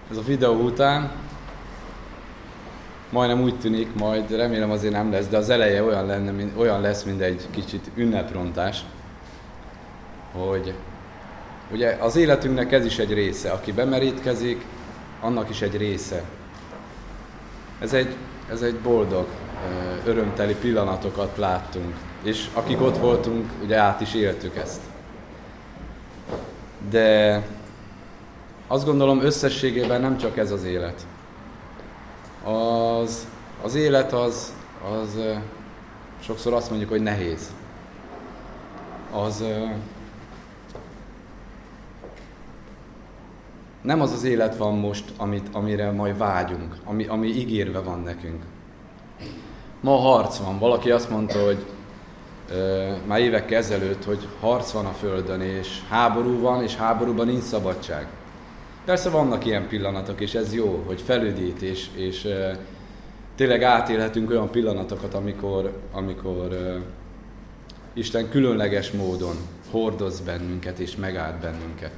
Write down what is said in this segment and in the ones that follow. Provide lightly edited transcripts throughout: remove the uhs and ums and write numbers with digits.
Ez a videó után majdnem úgy tűnik, majd remélem azért nem lesz, de az eleje olyan lesz, mint egy kicsit ünneprontás, hogy ugye az életünknek ez is egy része, aki bemerítkezik, annak is egy része. Ez egy boldog, örömteli pillanatokat láttunk, és akik ott voltunk, ugye át is éltük ezt. De azt gondolom összességében nem csak ez az élet. Az élet az sokszor azt mondjuk, hogy nehéz. Nem az élet van most, amire majd vágyunk, ami ígérve van nekünk. Ma harc van. Valaki azt mondta, hogy már évekkel ezelőtt, hogy harc van a Földön, és háború van, és háborúban nincs szabadság. Persze vannak ilyen pillanatok, és ez jó, hogy felüdít, és tényleg átélhetünk olyan pillanatokat, amikor Isten különleges módon hordoz bennünket, és megáld bennünket.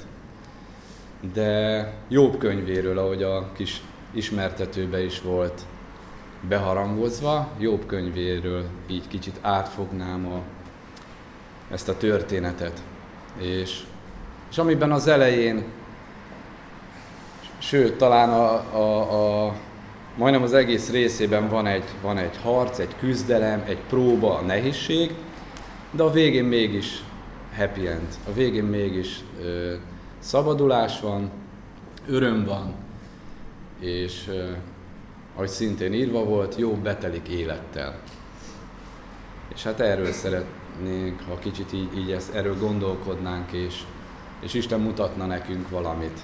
De Jobb könyvéről, ahogy a kis ismertetőbe is volt beharangozva, Jobb könyvéről így kicsit átfognám ezt a történetet. És amiben az elején, sőt, talán majdnem az egész részében van egy harc, egy küzdelem, egy próba, a nehézség, de a végén mégis happy end. A végén mégis szabadulás van, öröm van, és ahogy szintén írva volt, Jobb betelik élettel. És hát erről szeretnénk, ha kicsit így erről gondolkodnánk, és Isten mutatna nekünk valamit.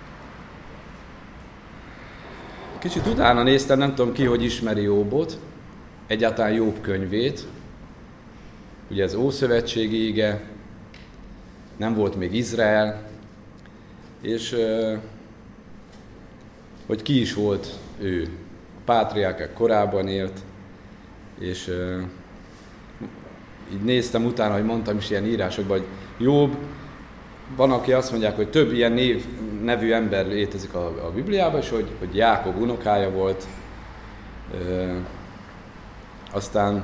Kicsit utána néztem, nem tudom ki, hogy ismeri Jobbot, egyáltalán Jobb könyvét. Ugye ez ószövetségi ige, nem volt még Izrael, és hogy ki is volt ő. A pátriárkák korában élt, és így néztem utána, hogy mondtam is ilyen írásokban, hogy Jobb, van, aki azt mondják, hogy több ilyen nevű ember létezik a Bibliában, és hogy Jákob unokája volt. Aztán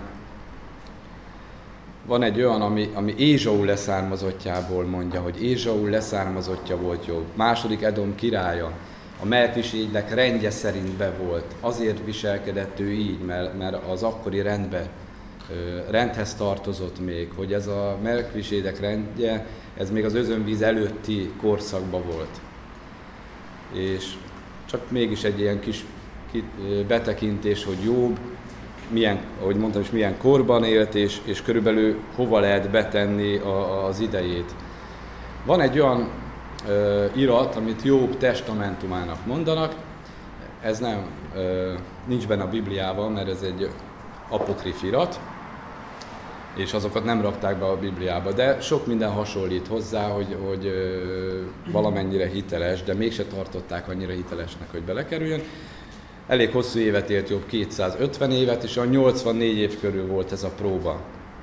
van egy olyan, ami Ézsau leszármazottjából mondja, hogy Ézsau leszármazottja volt Jobb. Második Edom királya, a Melkisédek rendje szerint be volt. Azért viselkedett ő így, mert az akkori rendhez tartozott még, hogy ez a Melkisédek rendje, ez még az özönvíz előtti korszakban volt. És csak mégis egy ilyen kis betekintés, hogy Jobb, ahogy mondtam is, milyen korban élt, és körülbelül hova lehet betenni az idejét. Van egy olyan irat, amit Jobb testamentumának mondanak, ez nincs benne a Bibliában, mert ez egy apokrif irat, és azokat nem rakták be a Bibliába, de sok minden hasonlít hozzá, hogy valamennyire hiteles, de mégse tartották annyira hitelesnek, hogy belekerüljön. Elég hosszú évet élt Jobb, 250 évet, és a 84 év körül volt ez a próba.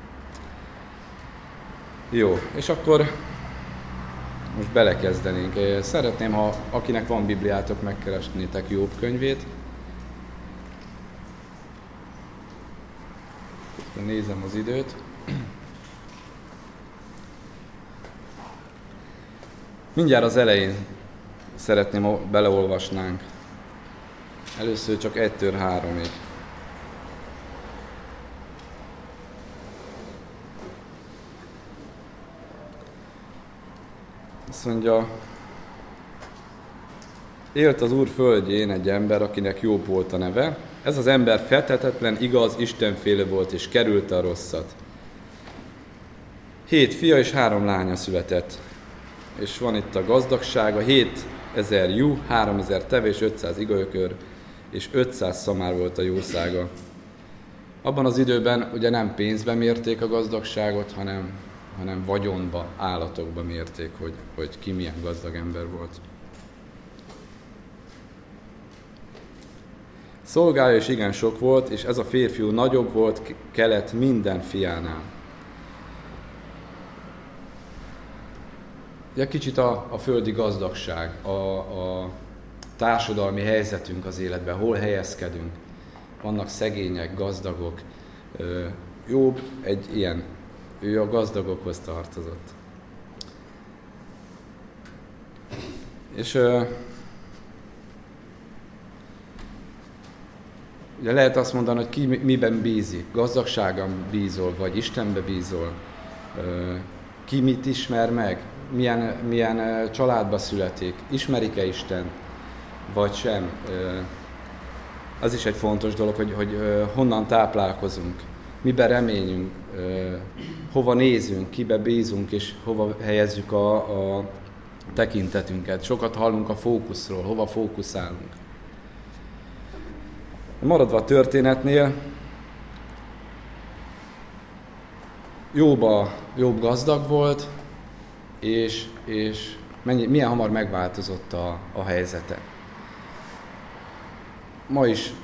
Jó, és akkor most belekezdenénk. Szeretném, ha akinek van Bibliátok, megkeresnétek Jobb könyvét. Nézem az időt. Mindjárt az elején szeretném, beleolvasnánk. Először csak 1-től 3-ig. Azt mondja, élt az Úr földjén egy ember, akinek Jobb volt a neve. Ez az ember fedhetetlen, igaz, istenfélő volt, és kerülte a rosszat. 7 fia és 3 lánya született. És van itt a gazdagsága, 7000 juh, 3000 teve és 500 igaökör, és 500 szamár volt a jószága. Abban az időben ugye nem pénzbe mérték a gazdagságot, hanem vagyonba, állatokba mérték, hogy ki milyen gazdag ember volt. Szolgája is igen sok volt, és ez a férfiú nagyobb volt kelet minden fiánál. Ugye kicsit a földi gazdagság, társadalmi helyzetünk az életben, hol helyezkedünk. Vannak szegények, gazdagok. Jobb egy ilyen, ő a gazdagokhoz tartozott. És ugye lehet azt mondani, hogy ki miben bízik. Gazdagságon bízol, vagy Istenbe bízol. Ki mit ismer meg, milyen családba születik, ismerik-e Istent, vagy sem. Az is egy fontos dolog, hogy honnan táplálkozunk, miben reményünk, hova nézünk, kibe bízunk, és hova helyezzük a tekintetünket. Sokat hallunk a fókuszról, hova fókuszálunk. Maradva a történetnél, Jobb gazdag volt, és milyen hamar megváltozott a helyzete. Ma is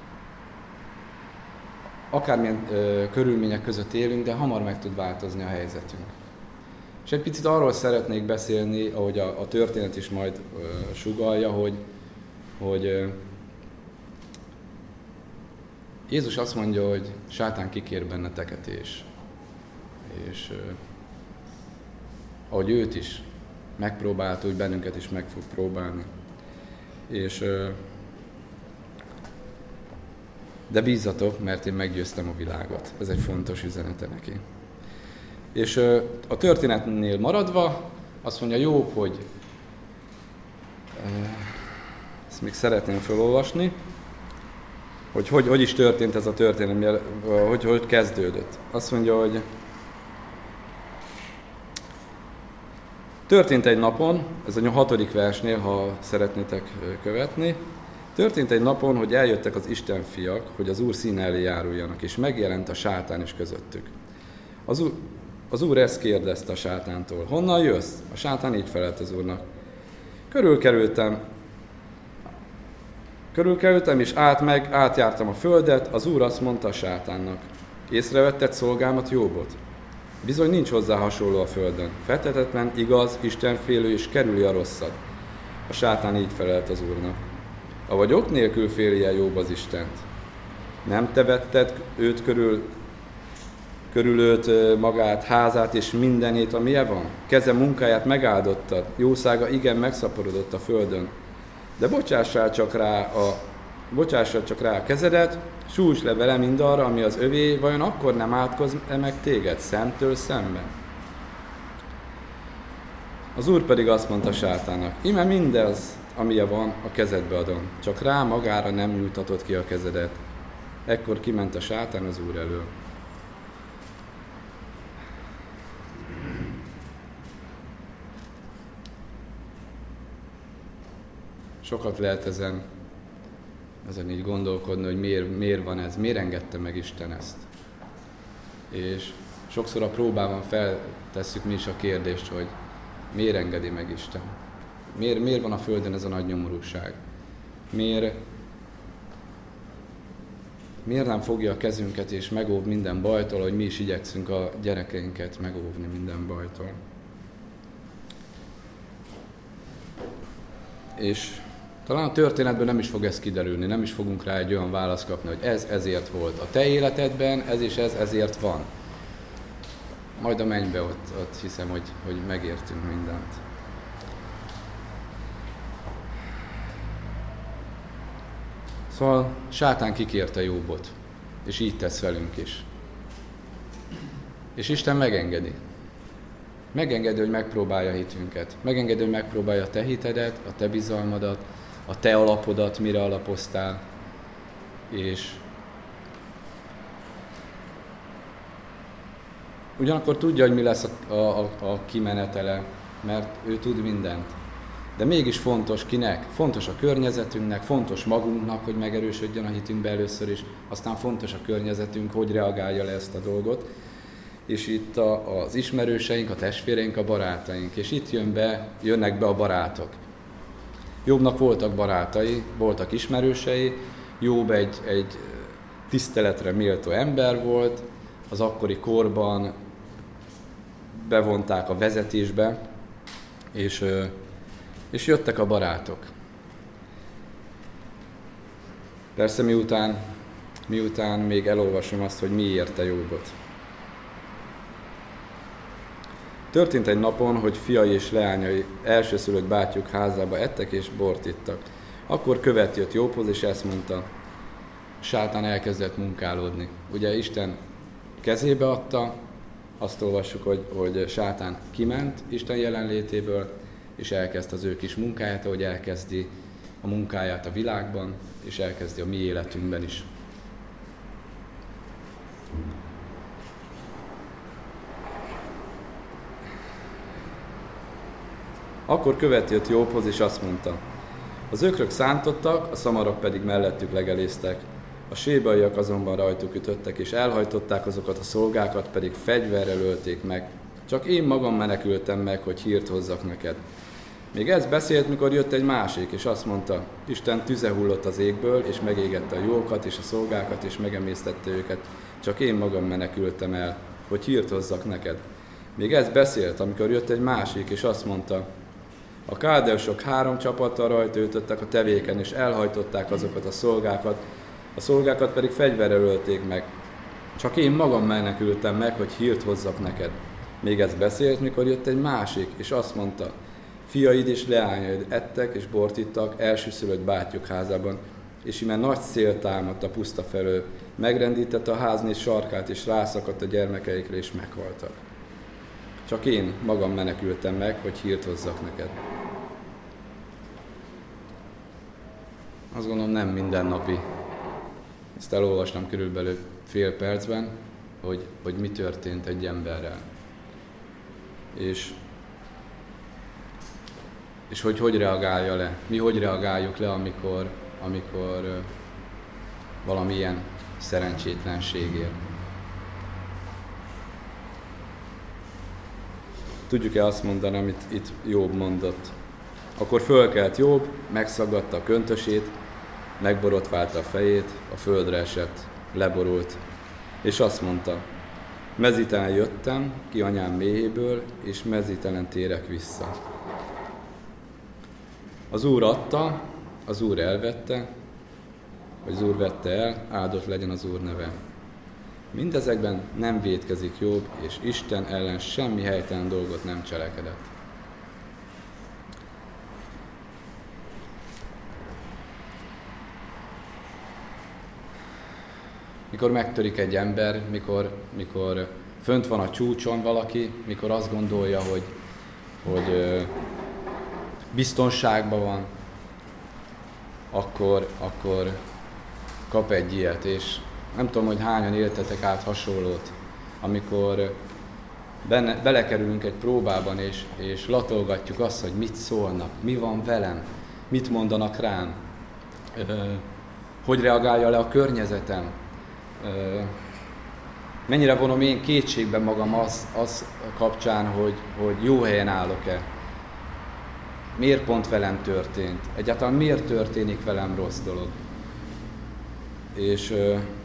akármilyen körülmények között élünk, de hamar meg tud változni a helyzetünk. És egy picit arról szeretnék beszélni, ahogy a történet is majd sugallja, hogy Jézus azt mondja, hogy sátán kikér benneteket, és ahogy őt is megpróbált, úgy bennünket is meg fog próbálni. De bízzatok, mert én meggyőztem a világot. Ez egy fontos üzenete neki. És a történetnél maradva azt mondja Jobb, hogy ezt még szeretném felolvasni, hogy is történt ez a történet, hogy kezdődött. Azt mondja, hogy történt egy napon, ez a 6. versnél, ha szeretnétek követni, történt egy napon, hogy eljöttek az Isten fiak, hogy az Úr színe elé járuljanak, és megjelent a sátán is közöttük. Az Úr ezt kérdezte a sátántól: honnan jössz? A sátán így felelt az Úrnak: Körülkerültem, és átjártam a földet. Az Úr azt mondta a sátánnak: észrevetted szolgámat, Jobbot? Bizony nincs hozzá hasonló a földön. Fedhetetlen, igaz, istenfélő, és kerüli a rosszat. A sátán így felelt az Úrnak: avagy ok nélkül féli-e Jobb az Istent? Nem te vetted őt körülölt magát, házát és mindenét, amilyen van? Keze munkáját megáldottad, jószága igen megszaporodott a földön. De bocsássad csak rá a kezedet, sújts le vele mindarra, ami az övé, vajon akkor nem átkoz-e meg téged szemtől szemben? Az Úr pedig azt mondta sátánnak: íme mindez, amilyen van, a kezedbe adom, csak rá magára nem nyújtatod ki a kezedet. Ekkor kiment a sátán az Úr elől. Sokat lehet ezen így gondolkodni, hogy miért van ez, miért engedte meg Isten ezt. És sokszor a próbában feltesszük mi is a kérdést, hogy miért engedi meg Isten. Miért van a Földön ez a nagy nyomorúság? Miért nem fogja a kezünket és megóv minden bajtól, hogy mi is igyekszünk a gyerekeinket megóvni minden bajtól. És talán a történetben nem is fog ez kiderülni, nem is fogunk rá egy olyan választ kapni, hogy ez ezért volt. A te életedben ez és ez ezért van. Majd a mennybe ott hiszem, hogy megértünk mindent. Szóval sátán kikérte Jobbot, és így tesz velünk is. És Isten megengedi. Megengedi, hogy megpróbálja hitünket. Megengedi, hogy megpróbálja a te hitedet, a te bizalmadat, a te alapodat, mire alapoztál. És ugyanakkor tudja, hogy mi lesz a kimenetele, mert ő tud mindent. De mégis fontos kinek? Fontos a környezetünknek, fontos magunknak, hogy megerősödjön a hitünkbe először is, aztán fontos a környezetünk, hogy reagálja le ezt a dolgot. És itt az ismerőseink, a testvéreink, a barátaink, és itt jönnek be a barátok. Jobbnak voltak barátai, voltak ismerősei, Jobb egy tiszteletre méltó ember volt, az akkori korban bevonták a vezetésbe, és jöttek a barátok. Persze miután még elolvasom azt, hogy mi érte Jobbot. Történt egy napon, hogy fiai és leányai elsőszülött bátyjuk házába ettek és bort ittak. Akkor követ jött Jobbhoz, és ezt mondta, sátán elkezdett munkálódni. Ugye Isten kezébe adta, azt olvassuk, hogy sátán kiment Isten jelenlétéből, és elkezd az ő kis munkáját, ahogy elkezdi a munkáját a világban, és elkezdi a mi életünkben is. Akkor követ jött Jobbhoz, és azt mondta, az ökrök szántottak, a szamarok pedig mellettük legeléztek. A sébaiak azonban rajtuk ütöttek, és elhajtották azokat a szolgákat, pedig fegyverrel ölték meg. Csak én magam menekültem meg, hogy hírt hozzak neked. Még ez beszélt, mikor jött egy másik, és azt mondta, Isten tüze hullott az égből, és megégette a jókat és a szolgákat, és megemésztette őket. Csak én magam menekültem el, hogy hírt hozzak neked. Még ez beszélt, amikor jött egy másik, és azt mondta, a káldeusok 3 csapattal rajta ütöttek a tevéken, és elhajtották azokat a szolgákat pedig fegyverrel ölték meg. Csak én magam menekültem meg, hogy hírt hozzak neked. Még ez beszélt, mikor jött egy másik, és azt mondta, fiaid és leányaid ettek és bort ittak elsőszülött bátyjuk házában, és íme nagy szél támadt a puszta felől, megrendítette a ház 4 sarkát, és rászakadt a gyermekeikre, és meghaltak. Csak én magam menekültem meg, hogy hírt hozzak neked. Azt gondolom, nem mindennapi. Ezt elolvastam körülbelül fél percben, hogy mi történt egy emberrel. És hogy reagálja le. Mi hogy reagáljuk le, amikor valamilyen szerencsétlenség ér. Tudjuk-e azt mondani, amit itt Jobb mondott? Akkor fölkelt Jobb, megszaggatta a köntösét, megborotválta a fejét, a földre esett, leborult, és azt mondta, mezítelen jöttem ki anyám méhéből, és mezítelen térek vissza. Az Úr adta, az Úr elvette, vagy az Úr vette el, áldott legyen az Úr neve. Mindezekben nem vétkezik Jobb, és Isten ellen semmi helytelen dolgot nem cselekedett. Mikor megtörik egy ember, mikor fönt van a csúcson valaki, mikor azt gondolja, hogy biztonságban van, akkor kap egy ilyet, és nem tudom, hogy hányan éltetek át hasonlót, amikor belekerülünk egy próbában, és latolgatjuk azt, hogy mit szólnak, mi van velem, mit mondanak rám, hogy reagálja le a környezetem, mennyire vonom én kétségbe magam az kapcsán, hogy jó helyen állok-e. Miért pont velem történt? Egyáltalán miért történik velem rossz dolog? És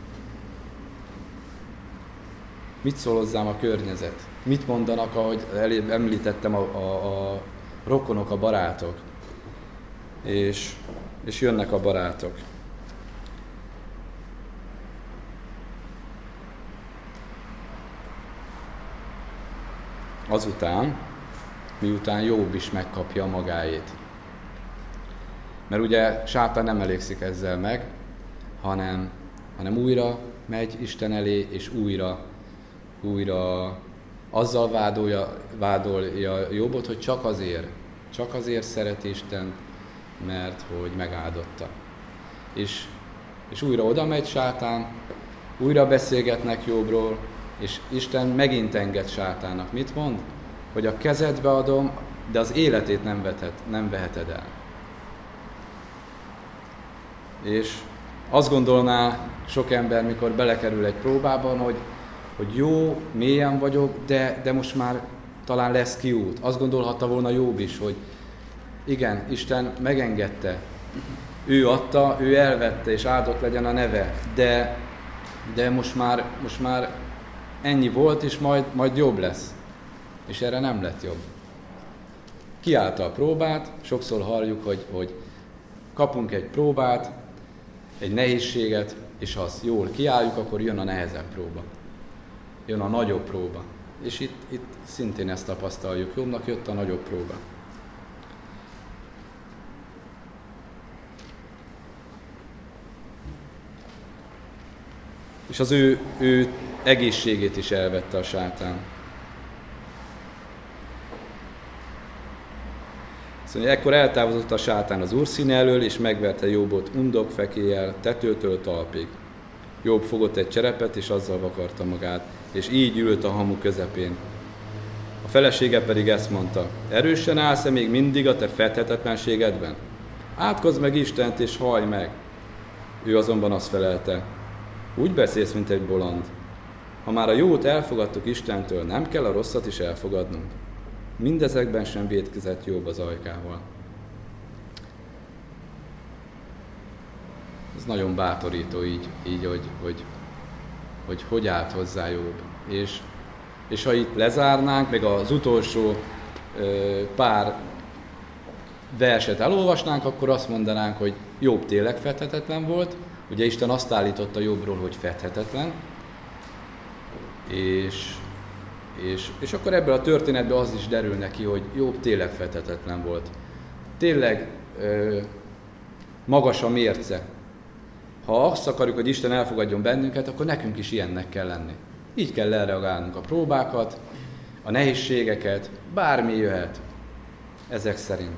mit szól hozzám a környezet? Mit mondanak, ahogy említettem, a rokonok, a barátok? És jönnek a barátok. Azután, miután Jobb is megkapja magáét. Mert ugye sátán nem elégszik ezzel meg, hanem újra megy Isten elé, és újra azzal vádolja Jobbot, hogy csak azért szeret Isten, mert hogy megáldotta. És újra oda megy sátán, újra beszélgetnek Jobbról, és Isten megint enged sátának. Mit mond? Hogy a kezedbe adom, de az életét nem veheted el. És azt gondolná sok ember, mikor belekerül egy próbában, hogy jó, mélyen vagyok, de most már talán lesz kiút. Azt gondolhatta volna Jobb is, hogy igen, Isten megengedte. Ő adta, ő elvette, és áldott legyen a neve. De most már ennyi volt, és majd jobb lesz. És erre nem lett jobb. Kiállta a próbát, sokszor halljuk, hogy kapunk egy próbát, egy nehézséget, és ha azt jól kiálljuk, akkor jön a nehezebb próba. Jön a nagyobb próba. És itt szintén ezt tapasztaljuk. Jobbnak jött a nagyobb próba. És az ő egészségét is elvette a sátán. Szóval ekkor eltávozott a sátán az Úr színe elől, és megverte Jobbot undok-fekélyel, tetőtől talpig. Jobb fogott egy cserepet, és azzal vakarta magát, és így ült a hamu közepén. A felesége pedig ezt mondta: erősen állsz-e még mindig a te fedhetetlenségedben? Átkozd meg Istent, és hallj meg! Ő azonban azt felelte: úgy beszélsz, mint egy bolond. Ha már a jót elfogadtuk Istentől, nem kell a rosszat is elfogadnunk. Mindezekben sem vétkezett Jobb az ajkával. Ez nagyon bátorító így hogy állt hozzá Jobb. És ha itt lezárnánk, meg az utolsó pár verset elolvasnánk, akkor azt mondanánk, hogy Jobb tényleg fedhetetlen volt. Ugye Isten azt állította Jobbról, hogy fedhetetlen. És akkor ebből a történetből az is derül neki, hogy Jobb tényleg fedhetetlen volt. Tényleg magas a mérce. Ha azt akarjuk, hogy Isten elfogadjon bennünket, akkor nekünk is ilyennek kell lenni. Így kell elreagálnunk a próbákat, a nehézségeket, bármi jöhet ezek szerint.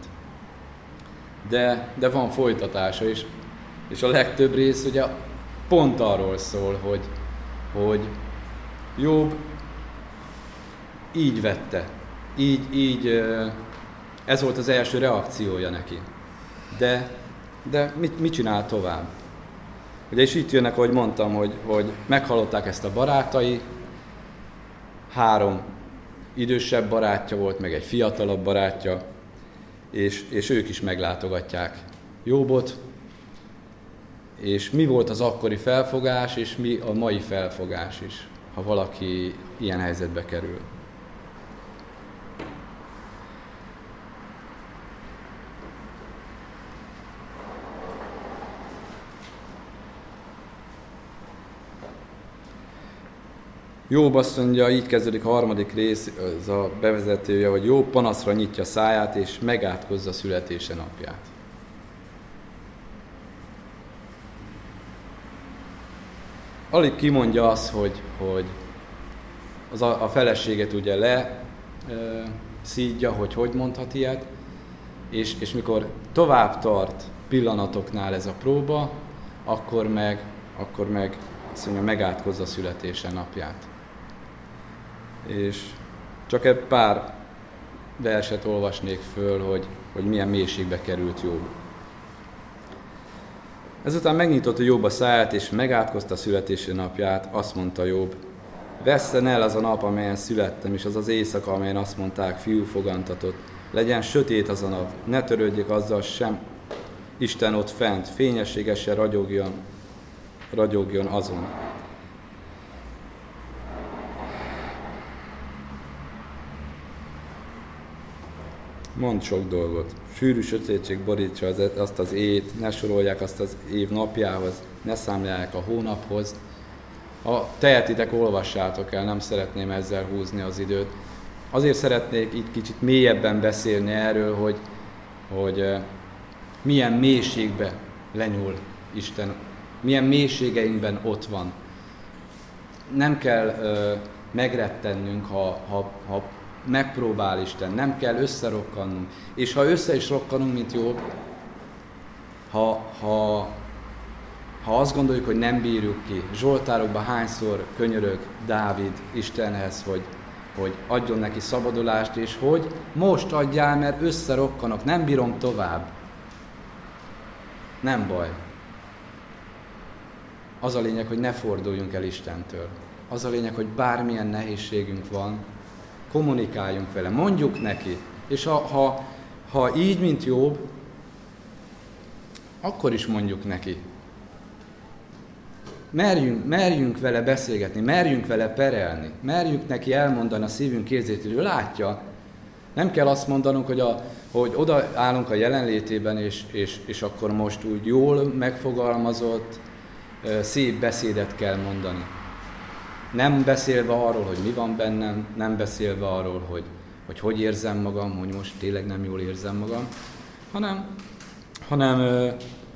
De van folytatása is, és a legtöbb rész ugye pont arról szól, hogy Jobb így vette, ez volt az első reakciója neki. De mit csinál tovább? Ugye és itt jönnek, ahogy mondtam, hogy meghallották ezt a barátai, 3 idősebb barátja volt, meg egy fiatalabb barátja, és ők is meglátogatják Jobbot, és mi volt az akkori felfogás, és mi a mai felfogás is, ha valaki ilyen helyzetbe kerül. Jobb azt mondja, így kezdődik a 3. rész, ez a bevezetője, hogy Jobb panaszra nyitja száját, és megátkozza születése napját. Alig kimondja azt, hogy a feleséget ugye szídja, hogy mondhat ilyet, és mikor tovább tart pillanatoknál ez a próba, akkor meg azt mondja, megátkozza születése napját. És csak egy pár verset olvasnék föl, hogy milyen mélységbe került Jobb. Ezután megnyitotta Jobb a száját, és megátkozta születési napját, azt mondta Jobb: vesszen el az a nap, amelyen születtem, és az az éjszaka, amelyen azt mondták, fiú fogantatott. Legyen sötét az a nap, ne törődjék azzal sem, Isten ott fent, fényességesen ragyogjon azon. Mond sok dolgot. Sűrű sötétség borítsa azt az éjt, ne sorolják azt az év napjához, ne számlálják a hónaphoz. Ha tehetitek, olvassátok el, nem szeretném ezzel húzni az időt. Azért szeretnék itt kicsit mélyebben beszélni erről, hogy milyen mélységbe lenyúl Isten, milyen mélységeinkben ott van. Nem kell megrettennünk, ha megpróbál Isten, nem kell összerokkannunk. És ha össze is rokkanunk, mint Jobb, ha azt gondoljuk, hogy nem bírjuk ki, Zsoltárokban hányszor könyörög Dávid Istenhez, hogy adjon neki szabadulást, és hogy most adjál, mert összerokkanok, nem bírom tovább. Nem baj. Az a lényeg, hogy ne forduljunk el Istentől. Az a lényeg, hogy bármilyen nehézségünk van, kommunikáljunk vele, mondjuk neki. És ha így, mint Jobb, akkor is mondjuk neki. Merjünk vele beszélgetni, merjünk vele perelni, merjünk neki elmondani a szívünk érzét, hogy ő látja, Nem kell azt mondanunk, hogy oda állunk a jelenlétében, és akkor most úgy jól megfogalmazott, szép beszédet kell mondani. Nem beszélve arról, hogy mi van bennem, nem beszélve arról, hogy érzem magam, hogy most tényleg nem jól érzem magam, hanem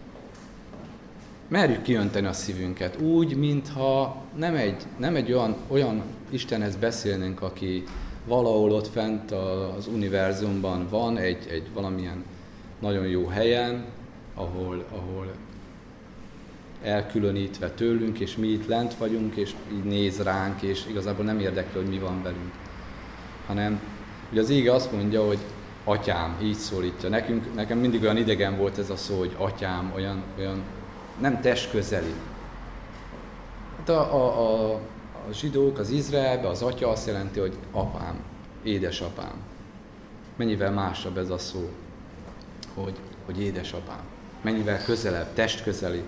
merjük kiönteni a szívünket úgy, mintha nem egy olyan Istenhez beszélnénk, aki valahol ott fent az univerzumban van, egy valamilyen nagyon jó helyen, ahol elkülönítve tőlünk, és mi itt lent vagyunk, és így néz ránk, és igazából nem érdekli, hogy mi van velünk. Hanem, ugye az íge azt mondja, hogy atyám, így szólítja. Nekem mindig olyan idegen volt ez a szó, hogy atyám, olyan nem testközeli. Hát a zsidók, az Izraelbe, az atya azt jelenti, hogy apám, édesapám. Mennyivel másabb ez a szó, hogy édesapám. Mennyivel közelebb, testközeli.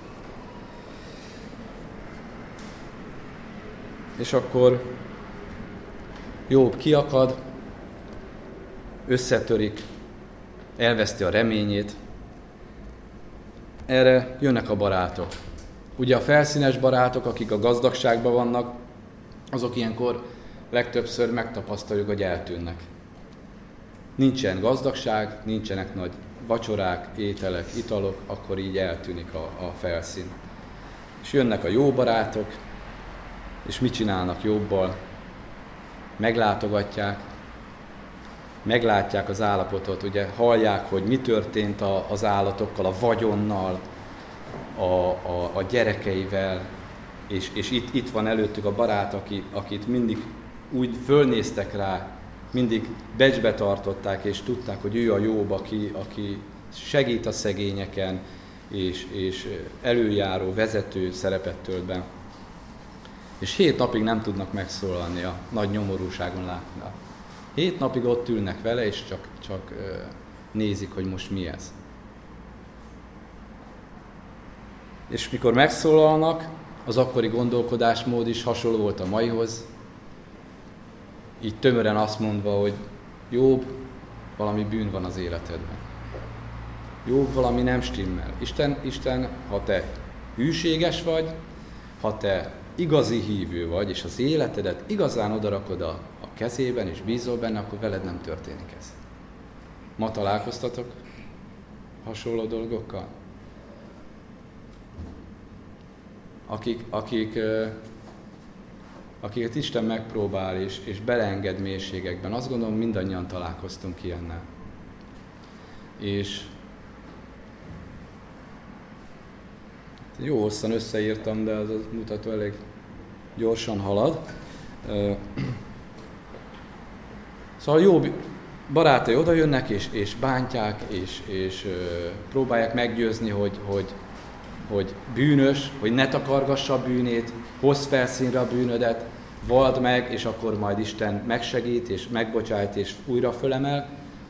És akkor Jobb kiakad, összetörik, elveszti a reményét. Erre jönnek a barátok. Ugye a felszínes barátok, akik a gazdagságban vannak, azok ilyenkor legtöbbször megtapasztaljuk, hogy eltűnnek. Nincsen gazdagság, nincsenek nagy vacsorák, ételek, italok, akkor így eltűnik a felszín. És jönnek a jó barátok, és mit csinálnak Jobbal? Meglátogatják, meglátják az állapotot, ugye hallják, hogy mi történt az állatokkal, a vagyonnal, a gyerekeivel, és itt van előttük a barát, akit mindig úgy fölnéztek rá, mindig becsbe tartották, és tudták, hogy ő a Jobb, aki segít a szegényeken, és előjáró, vezető szerepet tölt be. És 7 napig nem tudnak megszólalni a nagy nyomorúságon látni. 7 napig ott ülnek vele, és csak nézik, hogy most mi ez. És mikor megszólalnak, az akkori gondolkodásmód is hasonló volt a maihoz. Így tömören azt mondva, hogy Jobb, valami bűn van az életedben. Jobb, valami nem stimmel. Isten, ha te hűséges vagy, ha te igazi hívő vagy, és az életedet igazán odarakod a kezében, és bízol benne, akkor veled nem történik ez. Ma találkoztatok hasonló dolgokkal? Akiket Isten megpróbál, és beleenged mélységekben. Azt gondolom, mindannyian találkoztunk ilyennel. És jó hosszan összeírtam, de az mutató elég gyorsan halad. Szóval jó barátai oda jönnek, és bántják, és próbálják meggyőzni, hogy bűnös, hogy ne takargassa a bűnét, hozz felszínre a bűnödet, vald meg, és akkor majd Isten megsegít, és megbocsájt, és újra fölemel.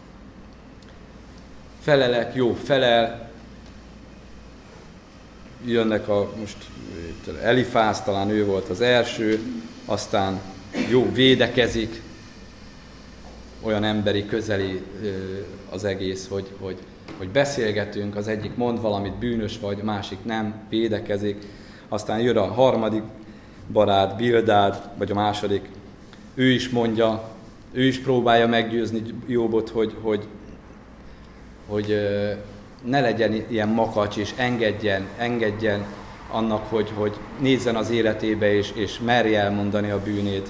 Felelek, Jobb felel, jönnek most Elifáz, talán ő volt az első, aztán Jobb védekezik, olyan emberi, közeli az egész, hogy beszélgetünk, az egyik mond valamit, bűnös vagy, a másik nem, védekezik. Aztán jön a harmadik barát, Bildád, vagy a második, ő is mondja, ő is próbálja meggyőzni Jobbot, hogy ne legyen ilyen makacs, és engedjen annak, hogy nézzen az életébe, és merje elmondani a bűnét.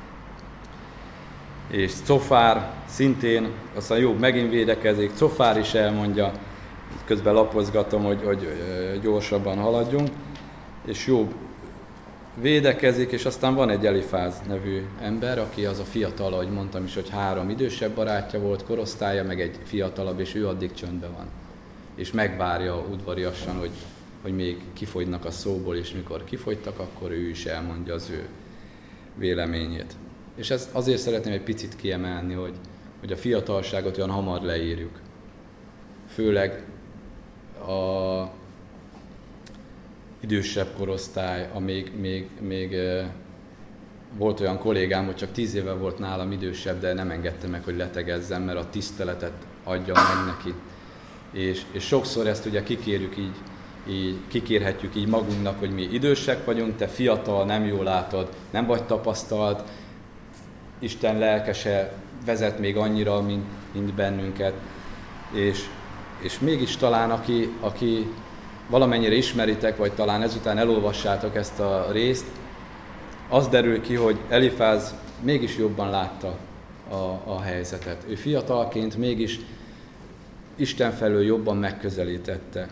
És Cofár szintén, aztán Jobb megint védekezik, Cofár is elmondja, közben lapozgatom, hogy gyorsabban haladjunk, és Jobb védekezik, és aztán van egy Elifáz nevű ember, aki az a fiatal, ahogy mondtam is, hogy 3 idősebb barátja volt, korosztálya, meg egy fiatalabb, és ő addig csöndben van. És megvárja udvariasan, hogy még kifogynak a szóból, és mikor kifogytak, akkor ő is elmondja az ő véleményét. És ezt azért szeretném egy picit kiemelni, hogy a fiatalságot olyan hamar leírjuk. Főleg a idősebb korosztály, a még volt olyan kollégám, hogy csak 10 éve volt nálam idősebb, de nem engedte meg, hogy letegezzen, mert a tiszteletet adja meg neki. És sokszor ezt ugye kikérhetjük így magunknak, hogy mi idősek vagyunk, te fiatal, nem jól látod, nem vagy tapasztalt, Isten lelkese vezet még annyira, mint bennünket. És mégis talán, aki valamennyire ismeritek, vagy talán ezután elolvassátok ezt a részt, az derül ki, hogy Elifáz mégis jobban látta a helyzetet. Ő fiatalként mégis Isten felől jobban megközelítette.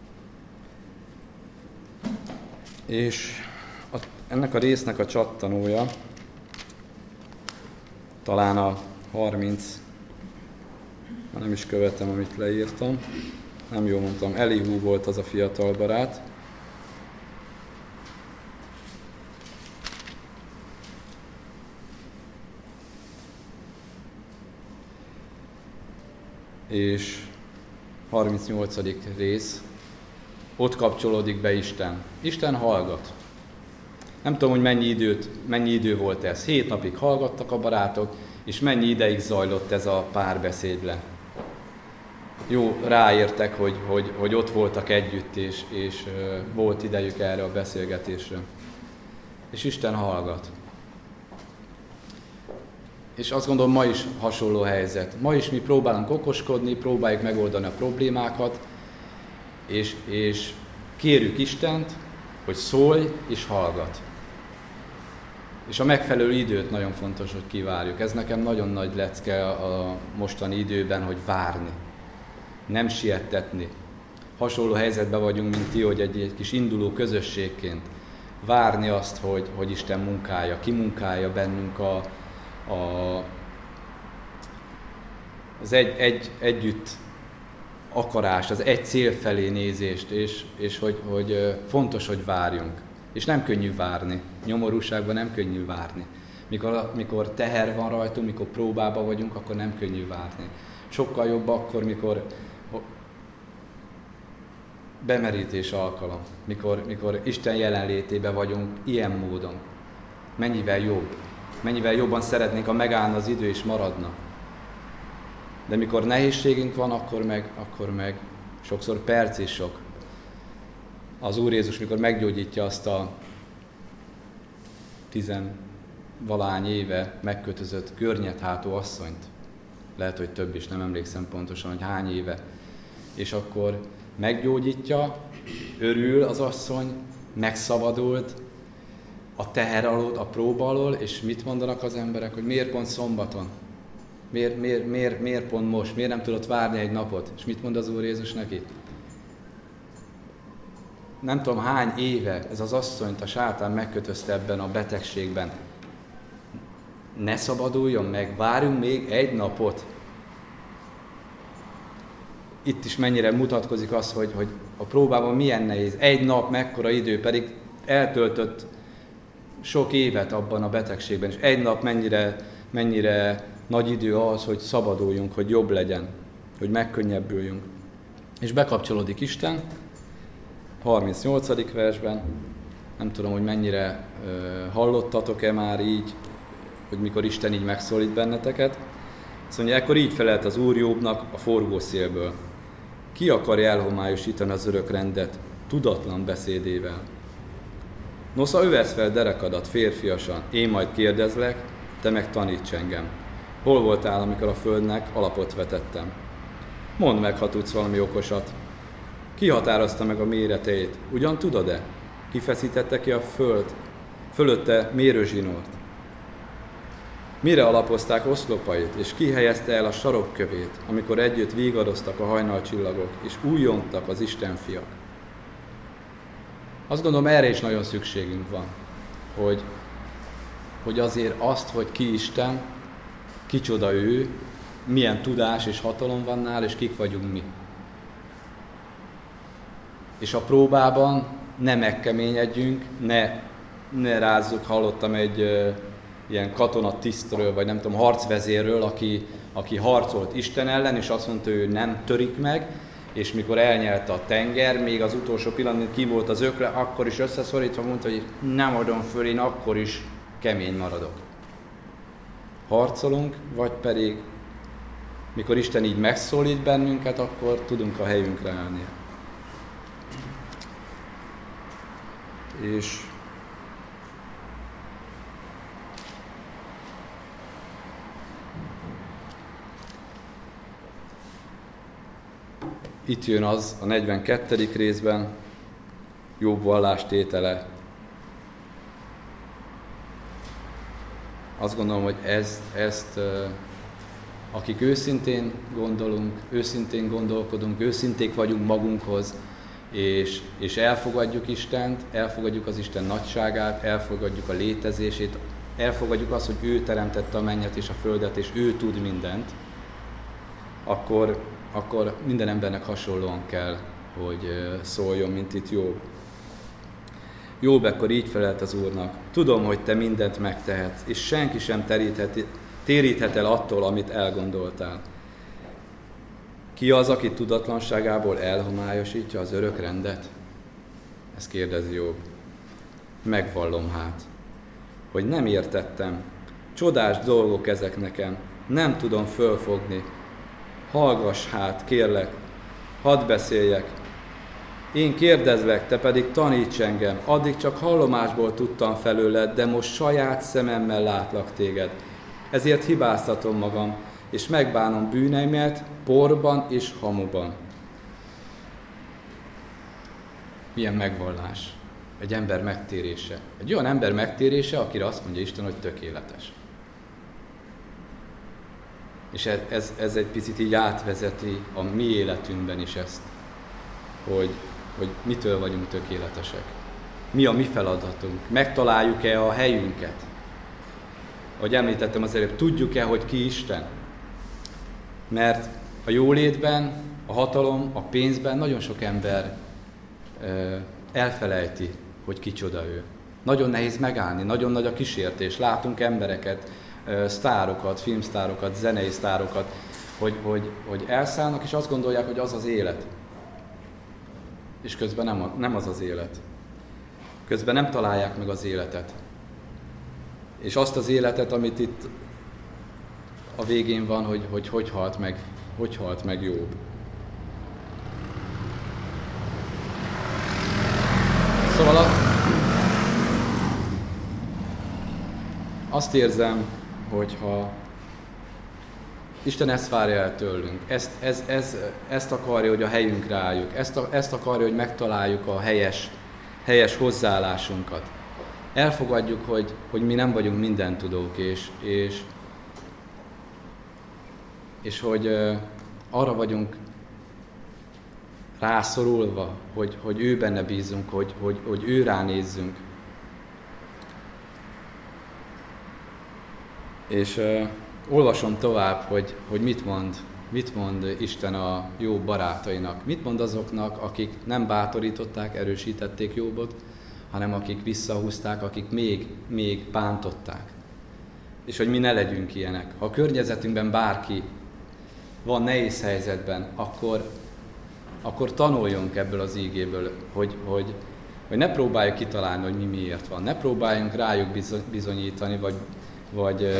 És ennek a résznek a csattanója talán a 30, nem is követem, amit leírtam, nem jól mondtam, Elihu volt az a fiatal barát. És 38. rész, ott kapcsolódik be Isten. Isten hallgat. Nem tudom, hogy mennyi idő volt ez. 7 napig hallgattak a barátok, és mennyi ideig zajlott ez a párbeszéd le. Jó, ráértek, hogy ott voltak együtt, és volt idejük erre a beszélgetésre. És Isten hallgat. És azt gondolom, ma is hasonló helyzet. Ma is mi próbálunk okoskodni, próbáljuk megoldani a problémákat, és kérjük Istent, hogy szólj és hallgat. És a megfelelő időt nagyon fontos, hogy kivárjuk. Ez nekem nagyon nagy lecke a mostani időben, hogy várni. Nem siettetni. Hasonló helyzetben vagyunk, mint ti, hogy egy kis induló közösségként várni azt, hogy Isten munkálja, kimunkálja bennünk az együtt akarást, az egy cél felé nézést, és hogy fontos, hogy várjunk. És nem könnyű várni. Nyomorúságban nem könnyű várni. Mikor teher van rajtunk, mikor próbában vagyunk, akkor nem könnyű várni. Sokkal jobb akkor, mikor bemerítés alkalom, mikor Isten jelenlétében vagyunk ilyen módon. Mennyivel jobb. Mennyivel jobban szeretnénk, ha megállna az idő és maradna. De mikor nehézségünk van, akkor meg sokszor perc is sok. Az Úr Jézus, mikor meggyógyítja azt a 10-valány éve megkötözött környethátú asszonyt, lehet, hogy több is, nem emlékszem pontosan, hogy hány éve, és akkor meggyógyítja, örül az asszony, megszabadult a teher alól, a próba alól, és mit mondanak az emberek, hogy miért pont szombaton? Miért pont most? Miért nem tudott várni egy napot? És mit mond az Úr Jézus neki? Nem tudom hány éve ez az asszonyt a sátán megkötözte ebben a betegségben. Ne szabaduljon meg, várjunk még egy napot. Itt is mennyire mutatkozik az, hogy a próbában milyen nehéz. Egy nap, mekkora idő, pedig eltöltött sok évet abban a betegségben, és egy nap mennyire nagy idő az, hogy szabaduljunk, hogy jobb legyen, hogy megkönnyebbüljünk. És bekapcsolódik Isten, 38. versben, nem tudom, hogy mennyire hallottatok-e már így, hogy mikor Isten így megszólít benneteket. Azt mondja, ekkor így felelt az Úr Jobbnak a forgószélből. Ki akarja elhomályosítani az örök rendet tudatlan beszédével? Nosza, övesz fel derekadat férfiasan, én majd kérdezlek, te meg taníts engem. Hol voltál, amikor a földnek alapot vetettem? Mondd meg, ha tudsz valami okosat. Ki határozta meg a méreteit? Ugyan tudod-e? Ki feszítette ki a fölötte mérőzsinort? Mire alapozták oszlopait, és ki helyezte el a sarokkövét, amikor együtt vígadoztak a hajnalcsillagok, és újjongtak az Isten fiak? Azt gondolom, erre is nagyon szükségünk van, hogy azért azt, hogy ki Isten, kicsoda ő, milyen tudás és hatalom van nála, és kik vagyunk mi. És a próbában ne megkeményedjünk, ne rázzuk, hallottam egy ilyen katonatisztről, vagy nem tudom, harcvezérről, aki harcolt Isten ellen, és azt mondta, ő nem törik meg, és mikor elnyelte a tenger, még az utolsó pillanatban ki volt az ökle, akkor is összeszorítva mondta, hogy nem adom föl, én akkor is kemény maradok. Harcolunk, vagy pedig mikor Isten így megszólít bennünket, akkor tudunk a helyünkre állni. És itt jön az a 42. részben, Jobb vallástétele. Azt gondolom, hogy ezt akik őszintén gondolunk, őszintén gondolkodunk, őszinték vagyunk magunkhoz, és elfogadjuk Istent, elfogadjuk az Isten nagyságát, elfogadjuk a létezését, elfogadjuk azt, hogy ő teremtette a mennyet és a földet, és ő tud mindent, akkor minden embernek hasonlóan kell, hogy szóljon, mint itt Jobb. Jobb ekkor így felelt az Úrnak: tudom, hogy te mindent megtehetsz, és senki sem téríthet el attól, amit elgondoltál. Ki az, aki tudatlanságából elhomályosítja az örök rendet? Ezt kérdezi Jobb. Megvallom hát, hogy nem értettem. Csodás dolgok ezek nekem, nem tudom fölfogni. Hallgass hát, kérlek, hadd beszéljek. Én kérdezlek, te pedig taníts engem. Addig csak hallomásból tudtam felőled, de most saját szememmel látlak téged. Ezért hibáztatom magam, és megbánom bűneimet porban és hamuban. Milyen megvallás? Egy ember megtérése. Egy olyan ember megtérése, akire azt mondja Isten, hogy tökéletes. És ez egy picit így átvezeti a mi életünkben is ezt, hogy mitől vagyunk tökéletesek. Mi a mi feladatunk? Megtaláljuk-e a helyünket? Ahogy említettem az előbb, tudjuk-e, hogy ki Isten? Mert a jólétben, a hatalom, a pénzben nagyon sok ember elfelejti, hogy kicsoda ő. Nagyon nehéz megállni, nagyon nagy a kísértés. Látunk embereket, sztárokat, filmsztárokat, zenei sztárokat, hogy elszállnak, és azt gondolják, hogy az az élet. És közben nem az az élet. Közben nem találják meg az életet. És azt az életet, amit itt a végén van, hogy halt meg Jobb. Szóval azt érzem, hogyha Isten ezt várja el tőlünk, ezt akarja, hogy a helyünkre álljuk, ezt akarja, hogy megtaláljuk a helyes hozzáállásunkat. Elfogadjuk, hogy mi nem vagyunk mindentudók, és hogy arra vagyunk rászorulva, hogy ő benne bízunk, hogy ő ránézzünk. És olvasom tovább, hogy mit mond Isten a Jobb barátainak. Mit mond azoknak, akik nem bátorították, erősítették Jobbot, hanem akik visszahúzták, akik még bántották. És hogy mi ne legyünk ilyenek. Ha a környezetünkben bárki van nehéz helyzetben, akkor tanuljunk ebből az ígéből, hogy ne próbáljuk kitalálni, hogy mi miért van. Ne próbáljunk rájuk bizonyítani, vagy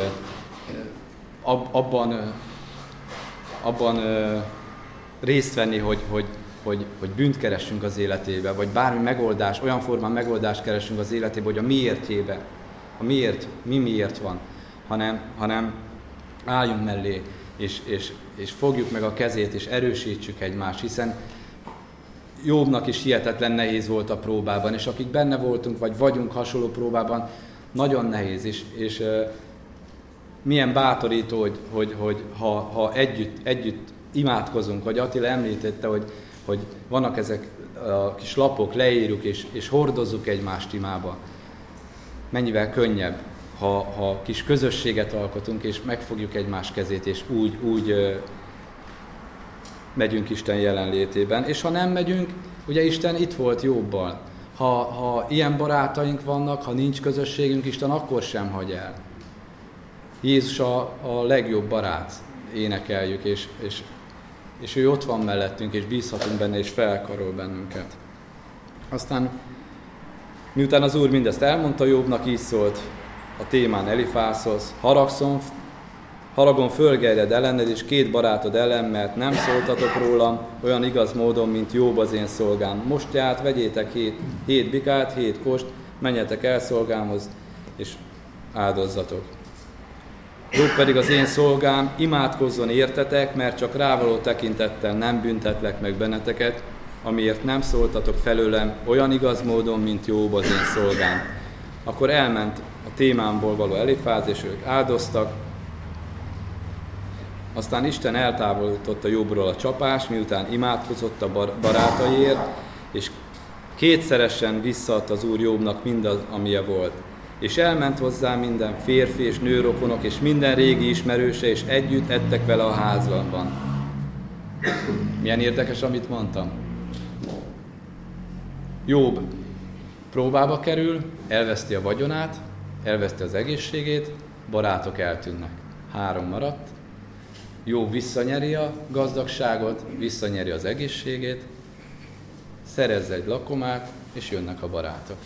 abban részt venni, hogy bűnt keressünk az életébe, vagy bármi megoldás, olyan formán megoldást keressünk az életébe, hogy a miértjébe, mi miért van, hanem álljunk mellé, és fogjuk meg a kezét, és erősítsük egymást, hiszen Jobbnak is hihetetlen nehéz volt a próbában, és akik benne voltunk, vagy vagyunk hasonló próbában, nagyon nehéz, és milyen bátorító, hogy ha együtt imádkozunk, vagy Attila említette, hogy vannak ezek a kis lapok, leírjuk és hordozzuk egymást imába. Mennyivel könnyebb, ha kis közösséget alkotunk, és megfogjuk egymás kezét, és úgy megyünk Isten jelenlétében. És ha nem megyünk, ugye Isten itt volt Jobbal. Ha ilyen barátaink vannak, ha nincs közösségünk, Isten akkor sem hagy el. Jézus a legjobb barát, énekeljük, és ő ott van mellettünk, és bízhatunk benne, és felkarol bennünket. Aztán, miután az Úr mindezt elmondta Jobbnak, így szólt: a témán Elifázhoz: haragon fölgerjed ellened, és 2 barátod ellen, mert nem szóltatok rólam olyan igaz módon, mint Jób az én szolgám. Most tehát vegyétek 7 bikát, 7 kost, menjetek el szolgámhoz, és áldozzatok. Jobb pedig az én szolgám, imádkozzon értetek, mert csak rávaló tekintettel nem büntetlek meg benneteket, amiért nem szóltatok felőlem olyan igaz módon, mint Jób az én szolgám. Akkor elment a témámból való Elifáz, és ők áldoztak. Aztán Isten eltávolította Jobról a csapást, miután imádkozott a barátaiért, és 2-szeresen visszaadta az Úr Jobnak mindaz, amilyen volt. És elment hozzá minden férfi és nőrokonok, és minden régi ismerőse, és együtt ettek vele a házban. Milyen érdekes, amit mondtam. Jobb próbába kerül, elveszti a vagyonát, elveszti az egészségét, barátok eltűnnek. 3 maradt. Jobb visszanyeri a gazdagságot, visszanyeri az egészségét, szerez egy lakomát, és jönnek a barátok.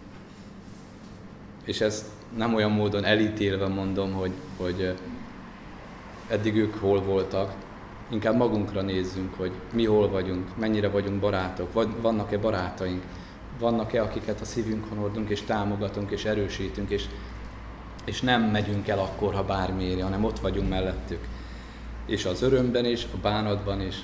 És ezt nem olyan módon elítélve mondom, hogy eddig ők hol voltak, inkább magunkra nézzünk, hogy mi hol vagyunk, mennyire vagyunk barátok, vannak-e barátaink, vannak-e, akiket a szívünkön hordunk, és támogatunk, és erősítünk, és nem megyünk el akkor, ha bármi éri, hanem ott vagyunk mellettük. És az örömben is, a bánatban is.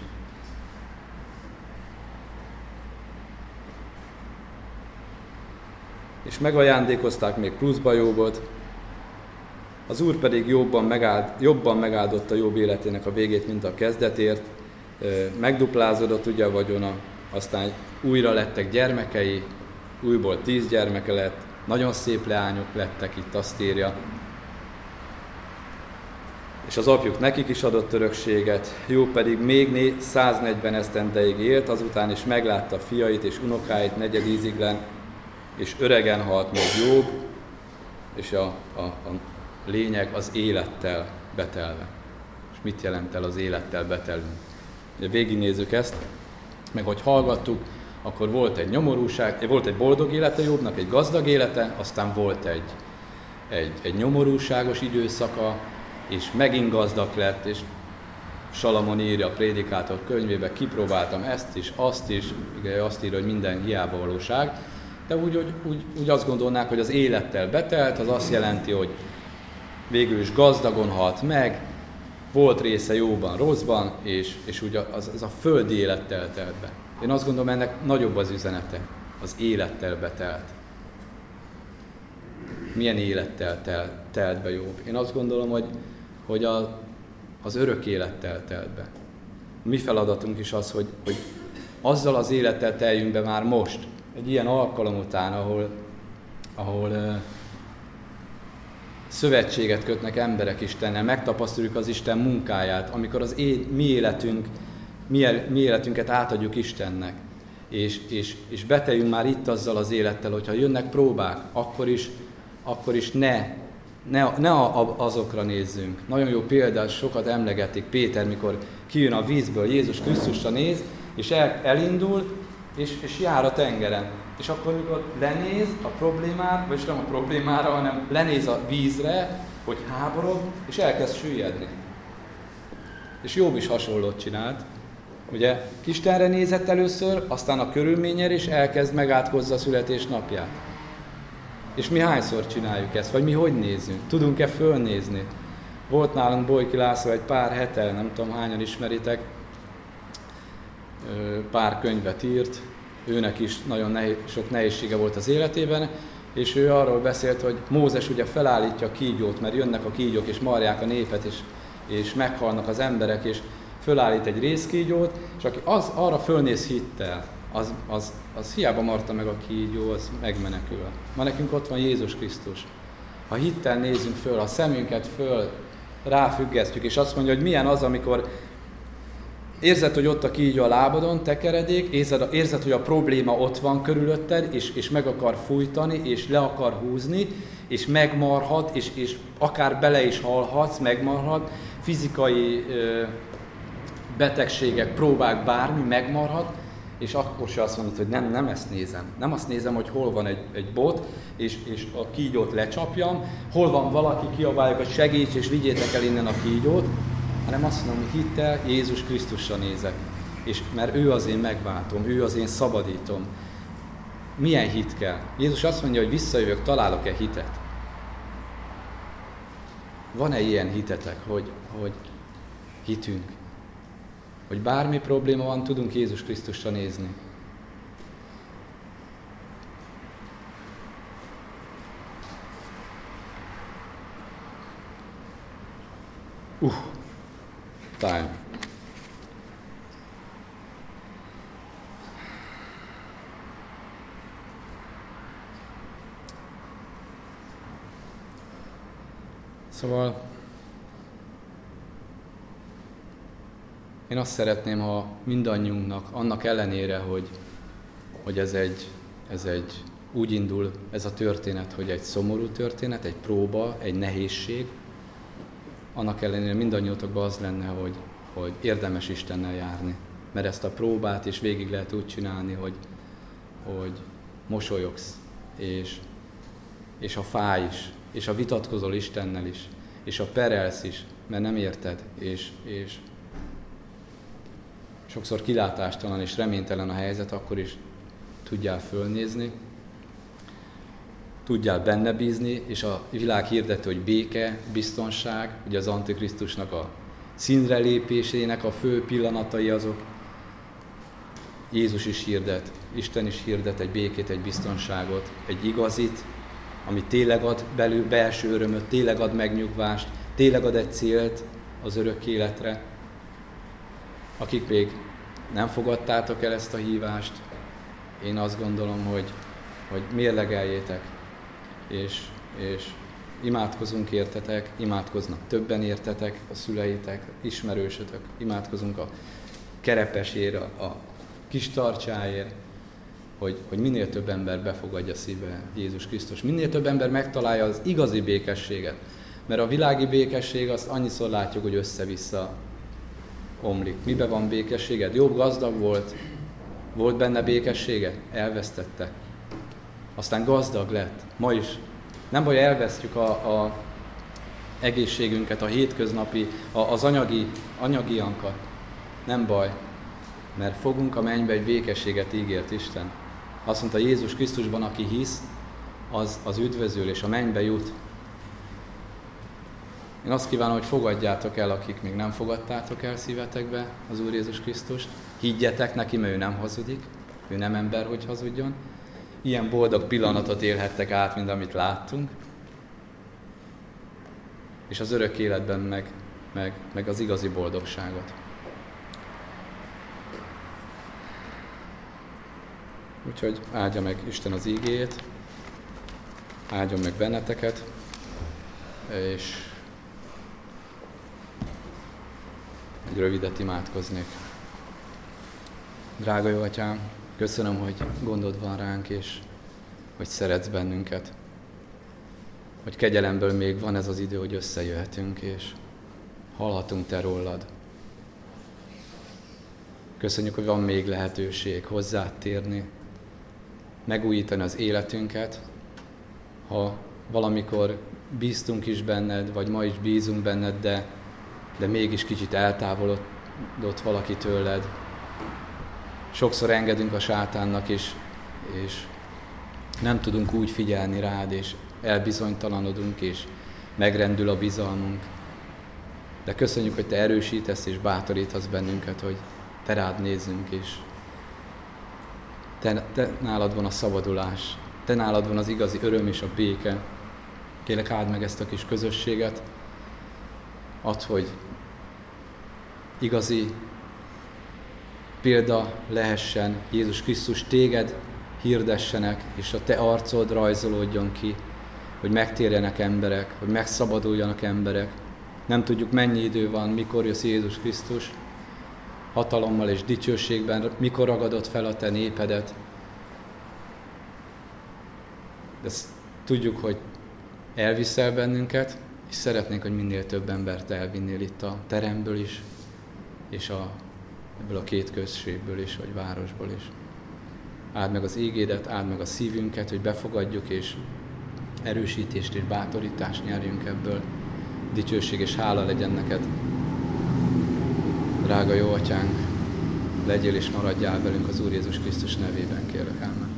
És megajándékozták még pluszba Jobot, az Úr pedig jobban megáldotta Job életének a végét, mint a kezdetért, megduplázódott ugye a vagyona, aztán újra lettek gyermekei, újból 10 gyermeke lett, nagyon szép leányok lettek, itt azt írja, és az apjuk nekik is adott örökséget, Job pedig még 140 esztendeig élt, azután is meglátta fiait és unokáit negyedíziglen, és öregen halt meg Job, és a lényeg az élettel betelve. És mit jelent el az élettel betelünk? Végignézzük ezt, meg hogy hallgattuk, akkor volt egy nyomorúság, volt egy boldog élete Jobnak, egy gazdag élete, aztán volt egy nyomorúságos időszaka, és megint gazdag lett, és Salamon írja a Prédikátor könyvébe, kipróbáltam ezt is, azt is, ugye azt írja, hogy minden hiába valóság, de úgy azt gondolnák, hogy az élettel betelt, az azt jelenti, hogy végül is gazdagon halt meg, volt része jóban, rosszban, és úgy az a földi élettel telt be. Én azt gondolom, ennek nagyobb az üzenete, az élettel betelt. Milyen élettel telt be Job? Én azt gondolom, hogy az örök élettel telt be. Mi feladatunk is az, hogy azzal az élettel teljünk be már most, egy ilyen alkalom után, ahol szövetséget kötnek emberek Istennel, megtapasztaljuk az Isten munkáját, amikor az mi életünket átadjuk Istennek, és beteljünk már itt azzal az élettel, hogyha jönnek próbák, akkor is ne azokra nézzünk. Nagyon jó példa, sokat emlegetik Péter, mikor kijön a vízből, Jézus Krisztusra néz, és elindul, és jár a tengeren. És akkor, mikor lenéz a problémára, vagyis nem a problémára, hanem lenéz a vízre, hogy háborog, és elkezd süllyedni. És Job is hasonlót csinált. Ugye Istenre nézett először, aztán a körülményre, és elkezd megátkozza a születésnapját. És mi hányszor csináljuk ezt? Vagy mi hogy nézzünk? Tudunk-e fölnézni? Volt nálunk Bojki László egy pár hete, nem tudom hányan ismeritek, pár könyvet írt, őnek is nagyon sok nehézsége volt az életében, és ő arról beszélt, hogy Mózes ugye felállítja a kígyót, mert jönnek a kígyók és marják a népet, és meghalnak az emberek, és fölállít egy rézkígyót, és aki arra fölnéz hittel, az hiába marta meg a kígyó, az megmenekül. Ma nekünk ott van Jézus Krisztus. Ha hittel nézünk föl, a szemünket föl ráfüggesztjük, és azt mondja, hogy milyen az, amikor érzed, hogy ott a kígyó a lábadon, tekeredék, érzed, hogy a probléma ott van körülötted, és meg akar fújtani, és le akar húzni, és megmarhat, és akár bele is halhatsz, megmarhat, fizikai betegségek, próbák, bármi megmarhat, és akkor se azt mondod, hogy nem ezt nézem. Nem azt nézem, hogy hol van egy bot, és a kígyót lecsapjam, hol van valaki, kiabáljuk, hogy segíts, és vigyétek el innen a kígyót, hanem azt mondom, hogy hittel Jézus Krisztusra nézek. És mert ő az én megváltom, ő az én szabadítom. Milyen hit kell? Jézus azt mondja, hogy visszajövök, találok-e hitet? Van-e ilyen hitetek, hogy hitünk? Hogy bármi probléma van, tudunk Jézus Krisztusra nézni. Time. Szóval én azt szeretném, ha mindannyiunknak, annak ellenére, hogy ez egy úgy indul ez a történet, hogy egy szomorú történet, egy próba, egy nehézség, annak ellenére mindannyiótokban az lenne, hogy érdemes Istennel járni. Mert ezt a próbát is végig lehet úgy csinálni, hogy mosolyogsz, és a fáj is, és a vitatkozol Istennel is, és a perelsz is, mert nem érted, és sokszor kilátástalan és reménytelen a helyzet, akkor is tudjál fölnézni, tudjál benne bízni, és a világ hirdeti, hogy béke, biztonság, ugye az Antikrisztusnak a színre lépésének a fő pillanatai azok. Jézus is hirdet, Isten is hirdet egy békét, egy biztonságot, egy igazit, ami tényleg ad belső örömöt, tényleg ad megnyugvást, tényleg ad egy célt az örök életre. Akik még nem fogadtátok el ezt a hívást, én azt gondolom, hogy mérlegeljétek, és imádkozunk értetek, imádkoznak többen értetek, a szüleitek, ismerősötök, imádkozunk a kerepesért, a kis tartsáért, hogy minél több ember befogadja szíve Jézus Krisztus, minél több ember megtalálja az igazi békességet. Mert a világi békesség, azt annyiszor látjuk, hogy össze-vissza omlik. Miben van békességed? Jobb gazdag volt benne békessége? Elvesztette. Aztán gazdag lett. Ma is. Nem baj, elvesztjük a egészségünket, a hétköznapi, az anyagiankat. Nem baj, mert fogunk a mennybe egy békességet ígért Isten. Azt mondta, Jézus Krisztusban, aki hisz, az üdvözül, és a mennybe jut. Én azt kívánom, hogy fogadjátok el, akik még nem fogadtátok el szívetekbe az Úr Jézus Krisztust. Higgyetek neki, mert ő nem hazudik, ő nem ember, hogy hazudjon. Ilyen boldog pillanatot élhettek át, mint amit láttunk. És az örök életben meg az igazi boldogságot. Úgyhogy áldja meg Isten az ígéjét, áldjon meg benneteket, és egy rövidet imádkoznék. Drága jó Atyám, köszönöm, hogy gondod van ránk, és hogy szeretsz bennünket. Hogy kegyelemből még van ez az idő, hogy összejöhetünk, és hallhatunk Te rólad. Köszönjük, hogy van még lehetőség hozzád térni, megújítani az életünket. Ha valamikor bíztunk is benned, vagy ma is bízunk benned, de mégis kicsit eltávolodott valaki tőled. Sokszor engedünk a sátánnak, és nem tudunk úgy figyelni rád, és elbizonytalanodunk, és megrendül a bizalmunk. De köszönjük, hogy Te erősítesz és bátorítasz bennünket, hogy Te rád nézzünk, és te nálad van a szabadulás, Te nálad van az igazi öröm és a béke. Kérlek, áld meg ezt a kis közösséget, add, hogy igazi példa lehessen Jézus Krisztus, Téged hirdessenek, és a Te arcod rajzolódjon ki, hogy megtérjenek emberek, hogy megszabaduljanak emberek. Nem tudjuk, mennyi idő van, mikor jössz Jézus Krisztus, hatalommal és dicsőségben, mikor ragadod fel a Te népedet. De tudjuk, hogy elviszel bennünket, és szeretnénk, hogy minél több embert elvinnél itt a teremből is, és a ebből a két községből is, vagy városból is. Áld meg az ígédet, áld meg a szívünket, hogy befogadjuk, és erősítést és bátorítást nyerjünk ebből. Dicsőség és hála legyen neked. Drága jó Atyánk, legyél és maradjál velünk az Úr Jézus Krisztus nevében, kérlek, ámen.